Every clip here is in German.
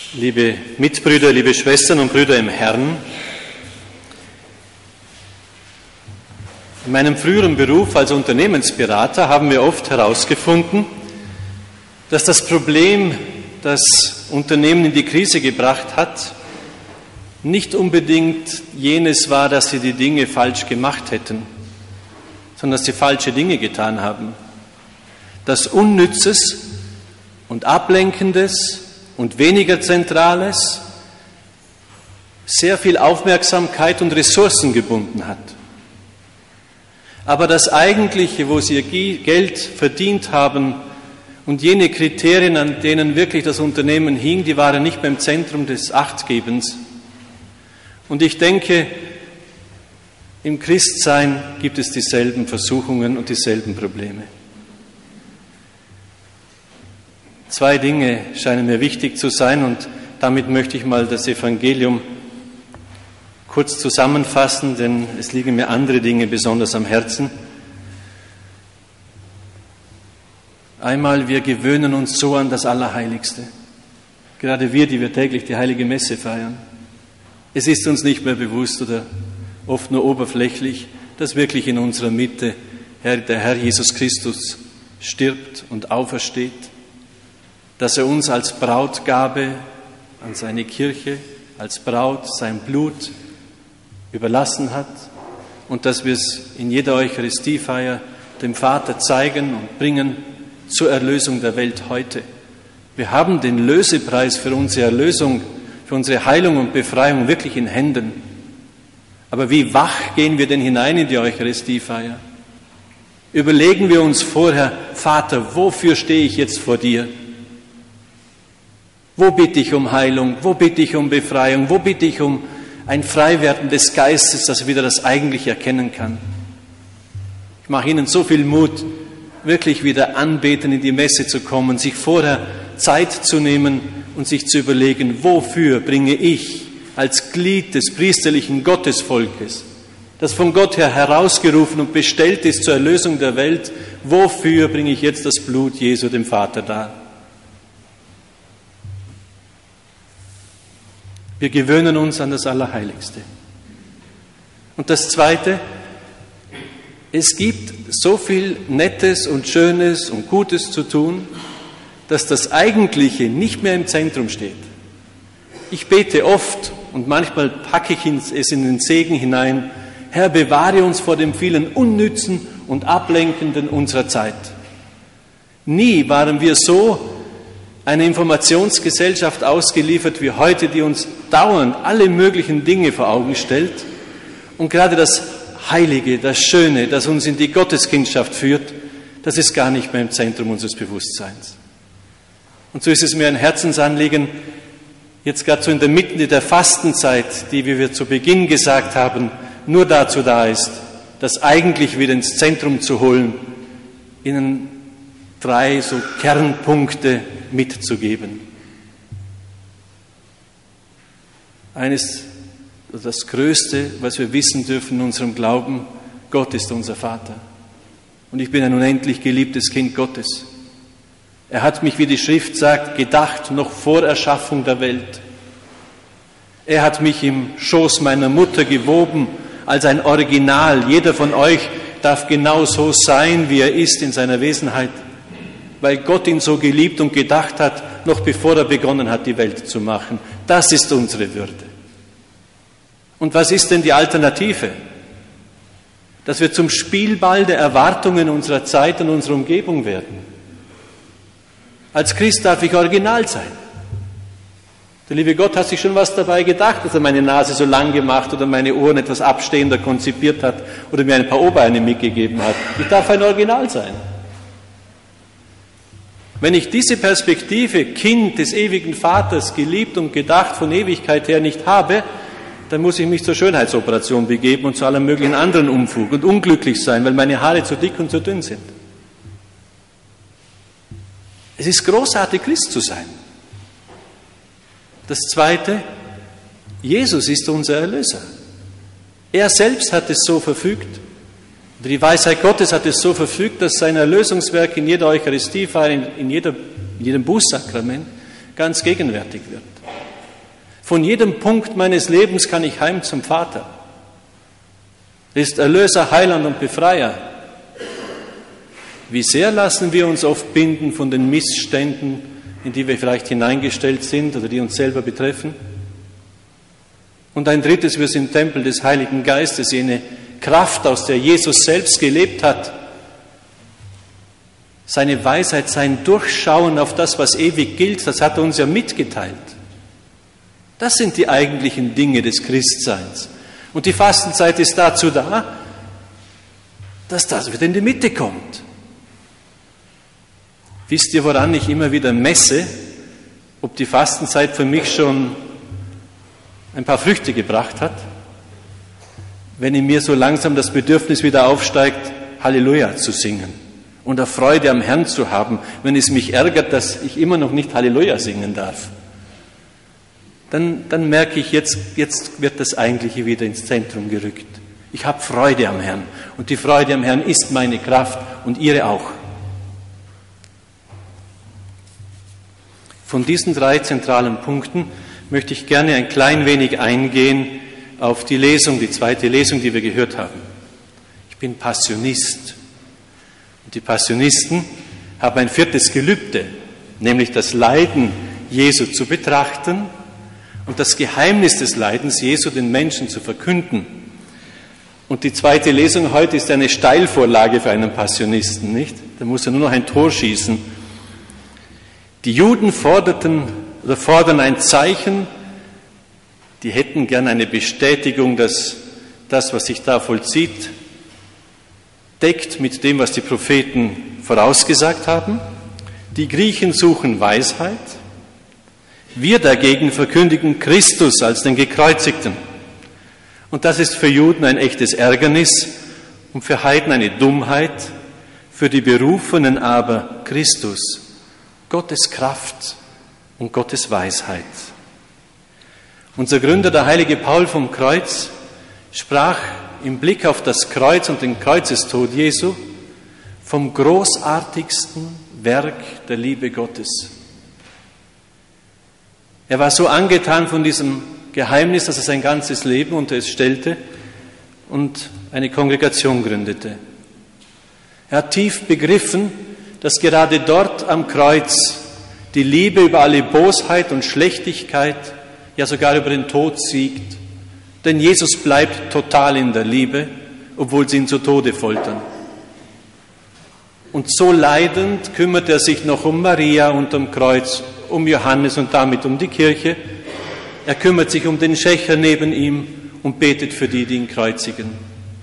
Liebe Mitbrüder, liebe Schwestern und Brüder im Herrn, in meinem früheren Beruf als Unternehmensberater haben wir oft herausgefunden, dass das Problem, das Unternehmen in die Krise gebracht hat, nicht unbedingt jenes war, dass sie die Dinge falsch gemacht hätten, sondern dass sie falsche Dinge getan haben. Dass Unnützes und Ablenkendes und weniger Zentrales sehr viel Aufmerksamkeit und Ressourcen gebunden hat. Aber das Eigentliche, wo sie ihr Geld verdient haben und jene Kriterien, an denen wirklich das Unternehmen hing, die waren nicht mehr im Zentrum des Achtgebens. Und ich denke, im Christsein gibt es dieselben Versuchungen und dieselben Probleme. Zwei Dinge scheinen mir wichtig zu sein und damit möchte ich mal das Evangelium kurz zusammenfassen, denn es liegen mir andere Dinge besonders am Herzen. Einmal, wir gewöhnen uns so an das Allerheiligste. Gerade wir, die wir täglich die Heilige Messe feiern. Es ist uns nicht mehr bewusst oder oft nur oberflächlich, dass wirklich in unserer Mitte der Herr Jesus Christus stirbt und aufersteht, dass er uns als Brautgabe an seine Kirche, als Braut sein Blut überlassen hat und dass wir es in jeder Eucharistiefeier dem Vater zeigen und bringen zur Erlösung der Welt heute. Wir haben den Lösepreis für unsere Erlösung, für unsere Heilung und Befreiung wirklich in Händen. Aber wie wach gehen wir denn hinein in die Eucharistiefeier? Überlegen wir uns vorher, Vater, wofür stehe ich jetzt vor dir? Wo bitte ich um Heilung? Wo bitte ich um Befreiung? Wo bitte ich um ein Freiwerden des Geistes, dass er wieder das Eigentliche erkennen kann? Ich mache Ihnen so viel Mut, wirklich wieder anbeten in die Messe zu kommen, sich vorher Zeit zu nehmen und sich zu überlegen, wofür bringe ich als Glied des priesterlichen Gottesvolkes, das von Gott her herausgerufen und bestellt ist zur Erlösung der Welt, wofür bringe ich jetzt das Blut Jesu dem Vater dar? Wir gewöhnen uns an das Allerheiligste. Und das Zweite, es gibt so viel Nettes und Schönes und Gutes zu tun, dass das Eigentliche nicht mehr im Zentrum steht. Ich bete oft und manchmal packe ich es in den Segen hinein, Herr, bewahre uns vor dem vielen Unnützen und Ablenkenden unserer Zeit. Nie waren wir so eine Informationsgesellschaft ausgeliefert wie heute, die uns dauernd alle möglichen Dinge vor Augen stellt und gerade das Heilige, das Schöne, das uns in die Gotteskindschaft führt, das ist gar nicht mehr im Zentrum unseres Bewusstseins. Und so ist es mir ein Herzensanliegen, jetzt gerade so in der Mitte der Fastenzeit, die, wie wir zu Beginn gesagt haben, nur dazu da ist, das eigentlich wieder ins Zentrum zu holen, Ihnen 3 so Kernpunkte mitzugeben. Eines, das Größte, was wir wissen dürfen in unserem Glauben, Gott ist unser Vater. Und ich bin ein unendlich geliebtes Kind Gottes. Er hat mich, wie die Schrift sagt, gedacht, noch vor Erschaffung der Welt. Er hat mich im Schoß meiner Mutter gewoben als ein Original. Jeder von euch darf genau so sein, wie er ist in seiner Wesenheit, weil Gott ihn so geliebt und gedacht hat, noch bevor er begonnen hat, die Welt zu machen. Das ist unsere Würde. Und was ist denn die Alternative? Dass wir zum Spielball der Erwartungen unserer Zeit und unserer Umgebung werden. Als Christ darf ich original sein. Der liebe Gott hat sich schon was dabei gedacht, dass er meine Nase so lang gemacht oder meine Ohren etwas abstehender konzipiert hat oder mir ein paar O-Beine mitgegeben hat. Ich darf ein Original sein. Wenn ich diese Perspektive, Kind des ewigen Vaters, geliebt und gedacht von Ewigkeit her nicht habe, dann muss ich mich zur Schönheitsoperation begeben und zu allem möglichen anderen Unfug und unglücklich sein, weil meine Haare zu dick und zu dünn sind. Es ist großartig, Christ zu sein. Das Zweite, Jesus ist unser Erlöser. Er selbst hat es so verfügt, die Weisheit Gottes hat es so verfügt, dass sein Erlösungswerk in jeder Eucharistiefeier, in jedem Bußsakrament ganz gegenwärtig wird. Von jedem Punkt meines Lebens kann ich heim zum Vater. Er ist Erlöser, Heiland und Befreier. Wie sehr lassen wir uns oft binden von den Missständen, in die wir vielleicht hineingestellt sind oder die uns selber betreffen. Und ein drittes, wir sind Tempel des Heiligen Geistes, jene Kraft, aus der Jesus selbst gelebt hat. Seine Weisheit, sein Durchschauen auf das, was ewig gilt, das hat er uns ja mitgeteilt. Das sind die eigentlichen Dinge des Christseins. Und die Fastenzeit ist dazu da, dass das wieder in die Mitte kommt. Wisst ihr, woran ich immer wieder messe, ob die Fastenzeit für mich schon ein paar Früchte gebracht hat? Wenn in mir so langsam das Bedürfnis wieder aufsteigt, Halleluja zu singen und eine Freude am Herrn zu haben, wenn es mich ärgert, dass ich immer noch nicht Halleluja singen darf. Dann merke ich, jetzt wird das Eigentliche wieder ins Zentrum gerückt. Ich habe Freude am Herrn und die Freude am Herrn ist meine Kraft und ihre auch. Von diesen 3 zentralen Punkten möchte ich gerne ein klein wenig eingehen auf die Lesung, die zweite Lesung, die wir gehört haben. Ich bin Passionist. Und die Passionisten haben ein 4. Gelübde, nämlich das Leiden Jesu zu betrachten und das Geheimnis des Leidens Jesu den Menschen zu verkünden. Und die zweite Lesung heute ist eine Steilvorlage für einen Passionisten, nicht? Da muss er nur noch ein Tor schießen. Die Juden fordern ein Zeichen, die hätten gern eine Bestätigung, dass das, was sich da vollzieht, deckt mit dem, was die Propheten vorausgesagt haben. Die Griechen suchen Weisheit. Wir dagegen verkündigen Christus als den Gekreuzigten. Und das ist für Juden ein echtes Ärgernis und für Heiden eine Dummheit, für die Berufenen aber Christus, Gottes Kraft und Gottes Weisheit. Unser Gründer, der heilige Paul vom Kreuz, sprach im Blick auf das Kreuz und den Kreuzestod Jesu vom großartigsten Werk der Liebe Gottes. Er war so angetan von diesem Geheimnis, dass er sein ganzes Leben unter es stellte und eine Kongregation gründete. Er hat tief begriffen, dass gerade dort am Kreuz die Liebe über alle Bosheit und Schlechtigkeit, ja sogar über den Tod siegt. Denn Jesus bleibt total in der Liebe, obwohl sie ihn zu Tode foltern. Und so leidend kümmert er sich noch um Maria unterm Kreuz, um Johannes und damit um die Kirche. Er kümmert sich um den Schächer neben ihm und betet für die, die ihn kreuzigen.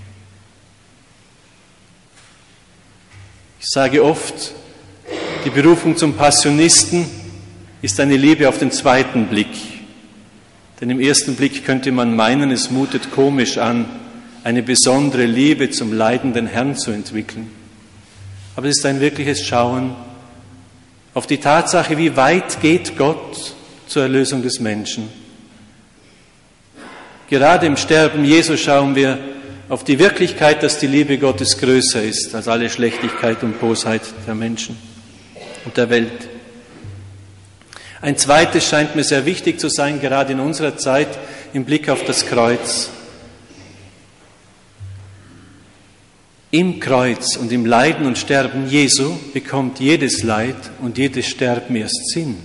Ich sage oft, die Berufung zum Passionisten ist eine Liebe auf den zweiten Blick. Denn im ersten Blick könnte man meinen, es mutet komisch an, eine besondere Liebe zum leidenden Herrn zu entwickeln. Aber es ist ein wirkliches Schauen auf die Tatsache, wie weit geht Gott zur Erlösung des Menschen. Gerade im Sterben Jesu schauen wir auf die Wirklichkeit, dass die Liebe Gottes größer ist als alle Schlechtigkeit und Bosheit der Menschen und der Welt. Ein zweites scheint mir sehr wichtig zu sein, gerade in unserer Zeit, im Blick auf das Kreuz. Im Kreuz und im Leiden und Sterben Jesu bekommt jedes Leid und jedes Sterben erst Sinn.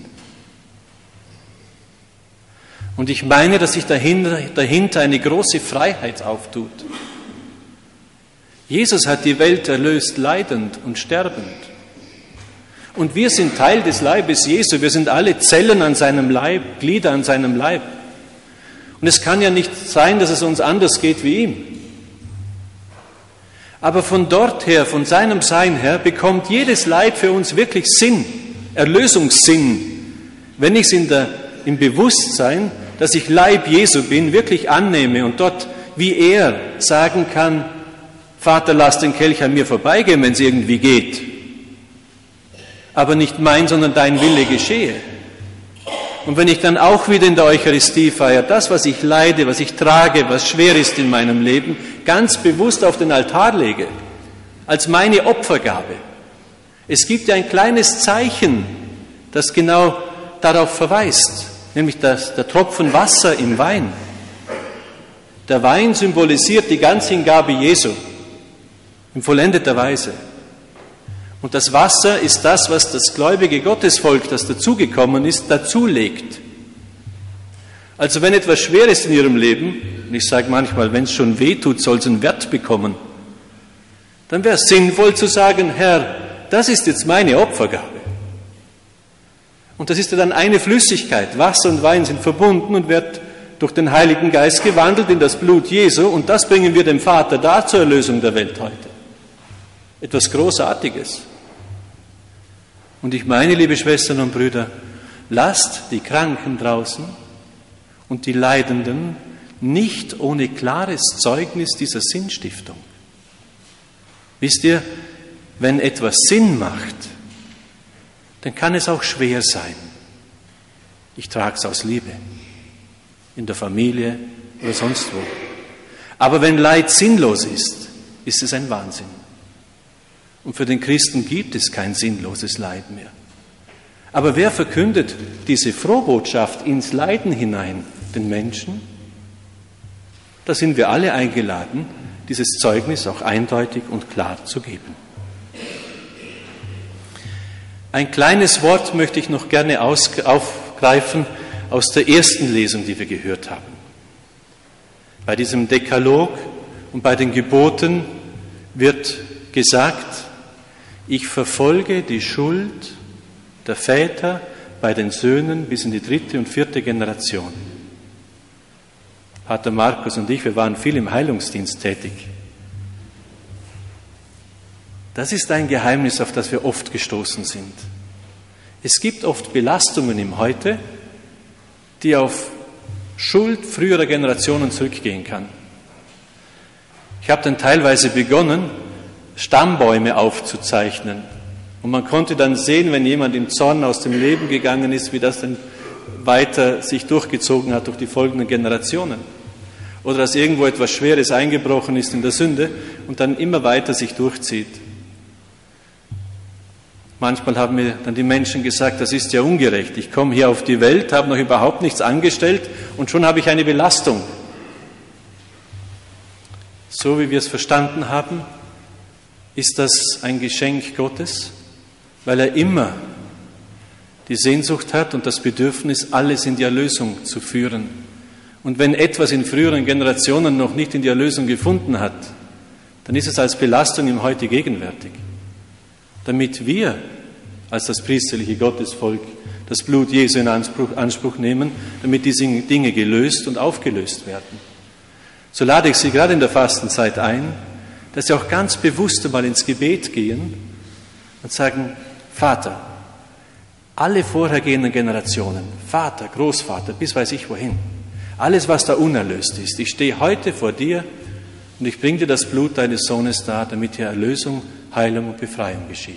Und ich meine, dass sich dahinter eine große Freiheit auftut. Jesus hat die Welt erlöst, leidend und sterbend. Und wir sind Teil des Leibes Jesu, wir sind alle Zellen an seinem Leib, Glieder an seinem Leib. Und es kann ja nicht sein, dass es uns anders geht wie ihm. Aber von dort her, von seinem Sein her, bekommt jedes Leid für uns wirklich Sinn, Erlösungssinn, wenn ich es im Bewusstsein, dass ich Leib Jesu bin, wirklich annehme und dort, wie er sagen kann, Vater, lass den Kelch an mir vorbeigehen, wenn es irgendwie geht. Aber nicht mein, sondern dein Wille geschehe. Und wenn ich dann auch wieder in der Eucharistie feiere, das, was ich leide, was ich trage, was schwer ist in meinem Leben, ganz bewusst auf den Altar lege, als meine Opfergabe. Es gibt ja ein kleines Zeichen, das genau darauf verweist. nämlich der Tropfen Wasser im Wein. Der Wein symbolisiert die Ganzhingabe Jesu in vollendeter Weise. Und das Wasser ist das, was das gläubige Gottesvolk, das dazugekommen ist, dazulegt. Also wenn etwas schwer ist in ihrem Leben, und ich sage manchmal, wenn es schon weh tut, soll es einen Wert bekommen, dann wäre es sinnvoll zu sagen, Herr, das ist jetzt meine Opfergabe. Und das ist ja dann eine Flüssigkeit. Wasser und Wein sind verbunden und wird durch den Heiligen Geist gewandelt in das Blut Jesu. Und das bringen wir dem Vater dar zur Erlösung der Welt heute. Etwas Großartiges. Und ich meine, liebe Schwestern und Brüder, lasst die Kranken draußen und die Leidenden nicht ohne klares Zeugnis dieser Sinnstiftung. Wisst ihr, wenn etwas Sinn macht, dann kann es auch schwer sein. Ich trage es aus Liebe, in der Familie oder sonst wo. Aber wenn Leid sinnlos ist, ist es ein Wahnsinn. Und für den Christen gibt es kein sinnloses Leid mehr. Aber wer verkündet diese Frohbotschaft ins Leiden hinein? Den Menschen? Da sind wir alle eingeladen, dieses Zeugnis auch eindeutig und klar zu geben. Ein kleines Wort möchte ich noch gerne aufgreifen aus der ersten Lesung, die wir gehört haben. Bei diesem Dekalog und bei den Geboten wird gesagt, ich verfolge die Schuld der Väter bei den Söhnen bis in die 3. und 4. Generation. Pater Markus und ich, wir waren viel im Heilungsdienst tätig. Das ist ein Geheimnis, auf das wir oft gestoßen sind. Es gibt oft Belastungen im Heute, die auf Schuld früherer Generationen zurückgehen kann. Ich habe dann teilweise begonnen, Stammbäume aufzuzeichnen. Und man konnte dann sehen, wenn jemand im Zorn aus dem Leben gegangen ist, wie das dann weiter sich durchgezogen hat durch die folgenden Generationen. Oder dass irgendwo etwas Schweres eingebrochen ist in der Sünde und dann immer weiter sich durchzieht. Manchmal haben mir dann die Menschen gesagt, das ist ja ungerecht. Ich komme hier auf die Welt, habe noch überhaupt nichts angestellt und schon habe ich eine Belastung. So wie wir es verstanden haben, ist das ein Geschenk Gottes, weil er immer die Sehnsucht hat und das Bedürfnis, alles in die Erlösung zu führen. Und wenn etwas in früheren Generationen noch nicht in die Erlösung gefunden hat, dann ist es als Belastung im Heute gegenwärtig. Damit wir als das priesterliche Gottesvolk das Blut Jesu in Anspruch nehmen, damit diese Dinge gelöst und aufgelöst werden. So lade ich Sie gerade in der Fastenzeit ein, dass Sie auch ganz bewusst einmal ins Gebet gehen und sagen, Vater, alle vorhergehenden Generationen, Vater, Großvater, bis weiß ich wohin, alles, was da unerlöst ist, ich stehe heute vor dir und ich bringe dir das Blut deines Sohnes dar, damit hier Erlösung, Heilung und Befreiung geschieht.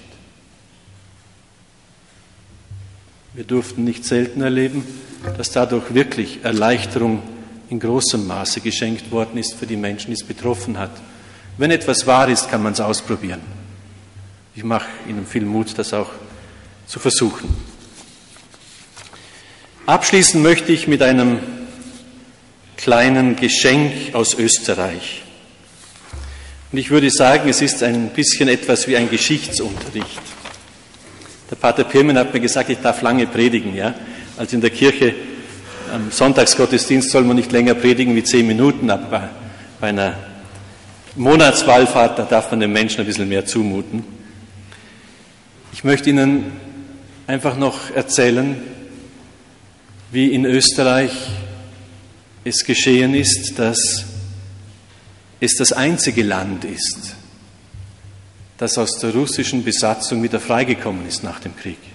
Wir durften nicht selten erleben, dass dadurch wirklich Erleichterung in großem Maße geschenkt worden ist für die Menschen, die es betroffen hat. Wenn etwas wahr ist, kann man es ausprobieren. Ich mache Ihnen viel Mut, das auch zu versuchen. Abschließen möchte ich mit einem kleinen Geschenk aus Österreich. Und ich würde sagen, es ist ein bisschen etwas wie ein Geschichtsunterricht. Der Pater Pirmen hat mir gesagt, ich darf lange predigen, ja. Also in der Kirche am Sonntagsgottesdienst soll man nicht länger predigen wie 10 Minuten, aber bei einer Monatswallfahrt, da darf man den Menschen ein bisschen mehr zumuten. Ich möchte Ihnen einfach noch erzählen, wie in Österreich es geschehen ist, dass es das einzige Land ist, das aus der russischen Besatzung wieder freigekommen ist nach dem Krieg.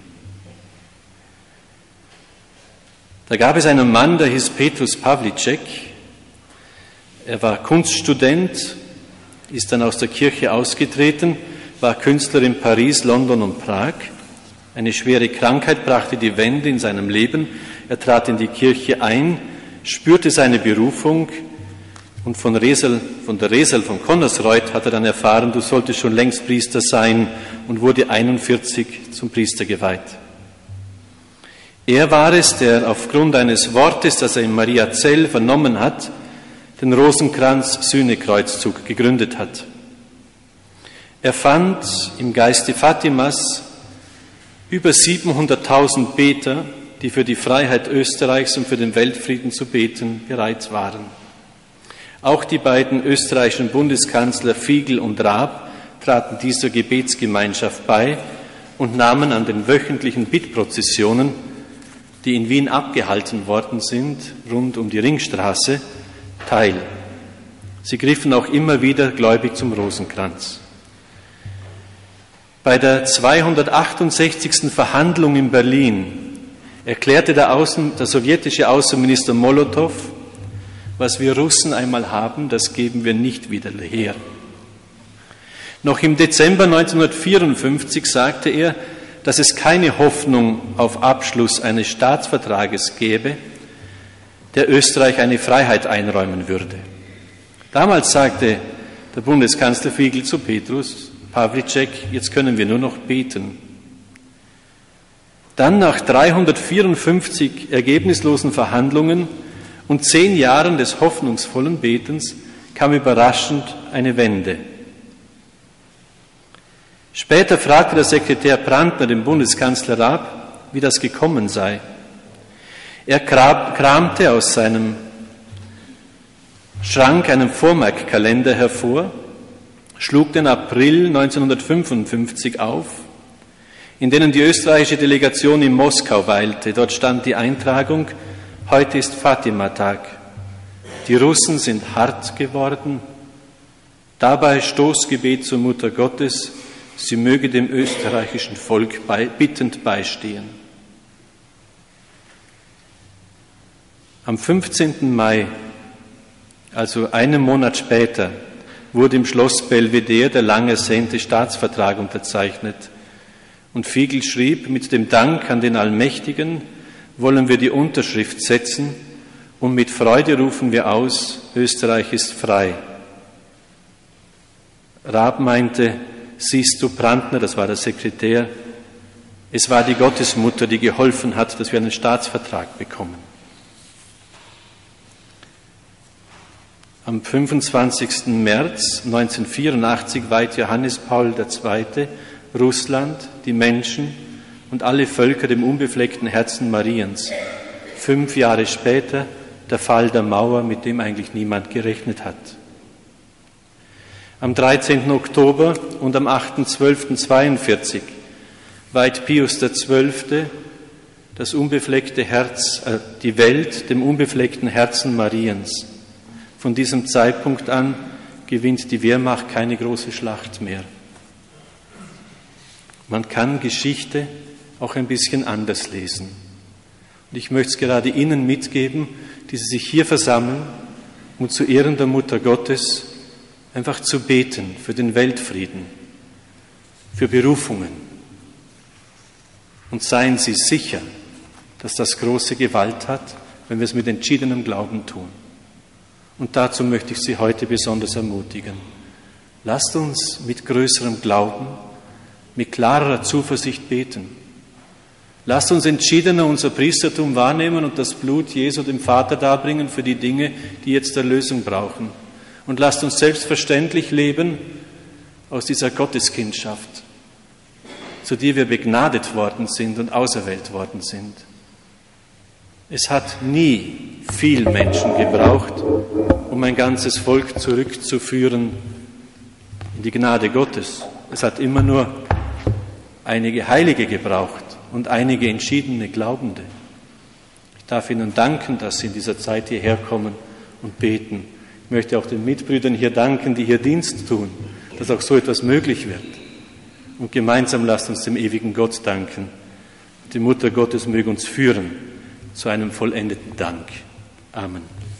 Da gab es einen Mann, der hieß Petrus Pawlicek. Er war Kunststudent, ist dann aus der Kirche ausgetreten, war Künstler in Paris, London und Prag. Eine schwere Krankheit brachte die Wende in seinem Leben. Er trat in die Kirche ein, spürte seine Berufung und von der Resel von Connersreuth hat er dann erfahren, du solltest schon längst Priester sein und wurde 41 zum Priester geweiht. Er war es, der aufgrund eines Wortes, das er in Mariazell vernommen hat, den Rosenkranz-Sühnekreuzzug gegründet hat. Er fand im Geiste Fatimas über 700.000 Beter, die für die Freiheit Österreichs und für den Weltfrieden zu beten bereit waren. Auch die beiden österreichischen Bundeskanzler Figl und Raab traten dieser Gebetsgemeinschaft bei und nahmen an den wöchentlichen Bittprozessionen, die in Wien abgehalten worden sind, rund um die Ringstraße, teil. Sie griffen auch immer wieder gläubig zum Rosenkranz. Bei der 268. Verhandlung in Berlin erklärte der sowjetische Außenminister Molotow, was wir Russen einmal haben, das geben wir nicht wieder her. Noch im Dezember 1954 sagte er, dass es keine Hoffnung auf Abschluss eines Staatsvertrages gäbe, der Österreich eine Freiheit einräumen würde. Damals sagte der Bundeskanzler Figl zu Petrus Pawlicek, jetzt können wir nur noch beten. Dann nach 354 ergebnislosen Verhandlungen und 10 Jahren des hoffnungsvollen Betens kam überraschend eine Wende. Später fragte der Sekretär Brandner den Bundeskanzler Raab, wie das gekommen sei. Er kramte aus seinem Schrank einen Vormerkkalender hervor, schlug den April 1955 auf, in denen die österreichische Delegation in Moskau weilte. Dort stand die Eintragung, heute ist Fatima-Tag. Die Russen sind hart geworden. Dabei Stoßgebet zur Mutter Gottes, sie möge dem österreichischen Volk bittend beistehen. Am 15. Mai, also einen Monat später, wurde im Schloss Belvedere der lang ersehnte Staatsvertrag unterzeichnet. Und Figl schrieb, mit dem Dank an den Allmächtigen wollen wir die Unterschrift setzen und mit Freude rufen wir aus, Österreich ist frei. Raab meinte, siehst du, Brandner, das war der Sekretär, es war die Gottesmutter, die geholfen hat, dass wir einen Staatsvertrag bekommen. Am 25. März 1984 weiht Johannes Paul II. Russland, die Menschen und alle Völker dem unbefleckten Herzen Mariens. 5 Jahre später der Fall der Mauer, mit dem eigentlich niemand gerechnet hat. Am 13. Oktober und am 8.12.42 weiht Pius XII. Das unbefleckte Herz, die Welt dem unbefleckten Herzen Mariens. Von diesem Zeitpunkt an gewinnt die Wehrmacht keine große Schlacht mehr. Man kann Geschichte auch ein bisschen anders lesen. Und ich möchte es gerade Ihnen mitgeben, die Sie sich hier versammeln, um zu Ehren der Mutter Gottes einfach zu beten für den Weltfrieden, für Berufungen. Und seien Sie sicher, dass das große Gewalt hat, wenn wir es mit entschiedenem Glauben tun. Und dazu möchte ich Sie heute besonders ermutigen. Lasst uns mit größerem Glauben, mit klarer Zuversicht beten. Lasst uns entschiedener unser Priestertum wahrnehmen und das Blut Jesu dem Vater darbringen für die Dinge, die jetzt Erlösung brauchen. Und lasst uns selbstverständlich leben aus dieser Gotteskindschaft, zu der wir begnadet worden sind und auserwählt worden sind. Es hat nie viel Menschen gebraucht, um ein ganzes Volk zurückzuführen in die Gnade Gottes. Es hat immer nur einige Heilige gebraucht und einige entschiedene Glaubende. Ich darf Ihnen danken, dass Sie in dieser Zeit hierher kommen und beten. Ich möchte auch den Mitbrüdern hier danken, die hier Dienst tun, dass auch so etwas möglich wird. Und gemeinsam lasst uns dem ewigen Gott danken. Die Mutter Gottes möge uns führen zu einem vollendeten Dank. Amen.